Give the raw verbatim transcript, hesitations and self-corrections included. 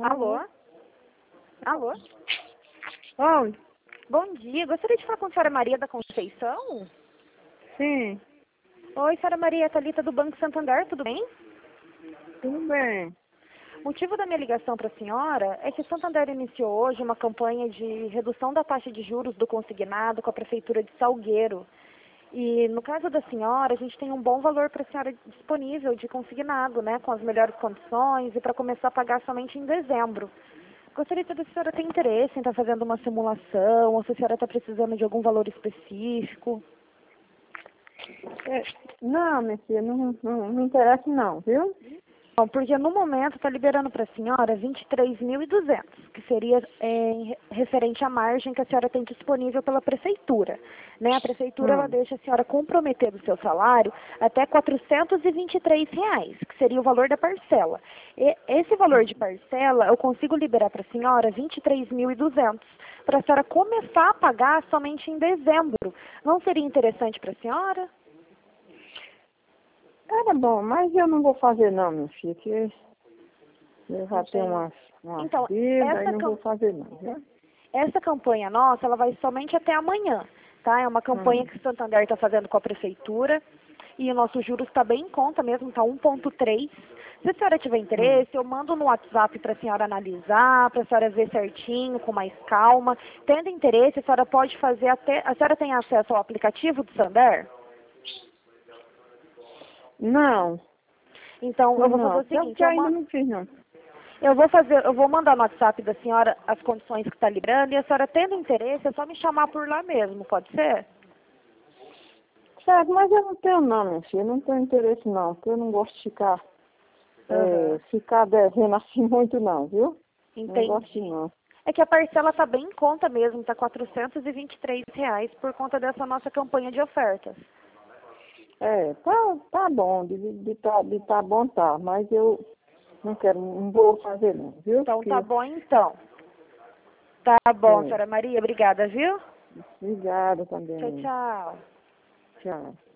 Alô? Alô? Oi, Bom dia. Gostaria de falar com a senhora Maria da Conceição? sim, Oi, senhora Maria, Thalita do Banco Santander, tudo bem? tudo bem. O motivo da minha ligação para a senhora é que o Santander iniciou hoje uma campanha de redução da taxa de juros do consignado com a Prefeitura de Salgueiro. E no caso da senhora, a gente tem um bom valor para a senhora disponível de consignado, né, com as melhores condições e para começar a pagar somente em dezembro. Gostaria de saber se a senhora tem interesse em estar fazendo uma simulação ou se a senhora está precisando de algum valor específico. É, não, minha filha, não, não, não interessa não, viu? Bom, porque no momento está liberando para a senhora vinte e três mil e duzentos, que seria é, referente à margem que a senhora tem disponível pela prefeitura. Né? A prefeitura ela Hum. deixa a senhora comprometer do seu salário até quatrocentos e vinte e três reais, que seria o valor da parcela. E esse valor de parcela eu consigo liberar para a senhora vinte e três mil e duzentos, para a senhora começar a pagar somente em dezembro. Não seria interessante para a senhora? Era bom, mas eu não vou fazer não, minha filha, que eu já tenho Entendi. umas, umas Então, dívidas e essa não cam- vou fazer não, viu? Essa campanha nossa, ela vai somente até amanhã, tá? É uma campanha Hum. que o Santander está fazendo com a prefeitura e o nosso juros está bem em conta mesmo, está um ponto três. Se a senhora tiver Hum. interesse, eu mando no WhatsApp para a senhora analisar, para a senhora ver certinho, com mais calma. Tendo interesse, a senhora pode fazer até... A senhora tem acesso ao aplicativo do Santander? Não, Então, eu vou fazer não, o eu seguinte, que eu ainda mando... não fiz não. Eu vou fazer, eu vou mandar no WhatsApp da senhora as condições que está liberando e a senhora tendo interesse, é só me chamar por lá mesmo, pode ser? Certo, mas eu não tenho não, minha filha, não tenho interesse não, porque eu não gosto de ficar, Aham. é, ficar devendo assim muito não, viu? Não gosto Entendi. não. É que a parcela está bem em conta mesmo, está quatrocentos e vinte e três reais por conta dessa nossa campanha de ofertas. É, tá, tá bom, de, de, tá, de tá bom tá, mas eu não quero, não vou fazer não, viu? Então tá Porque, bom então. Tá bom, é, senhora Maria, obrigada, viu? obrigada Tchau, também. tchau. Tchau.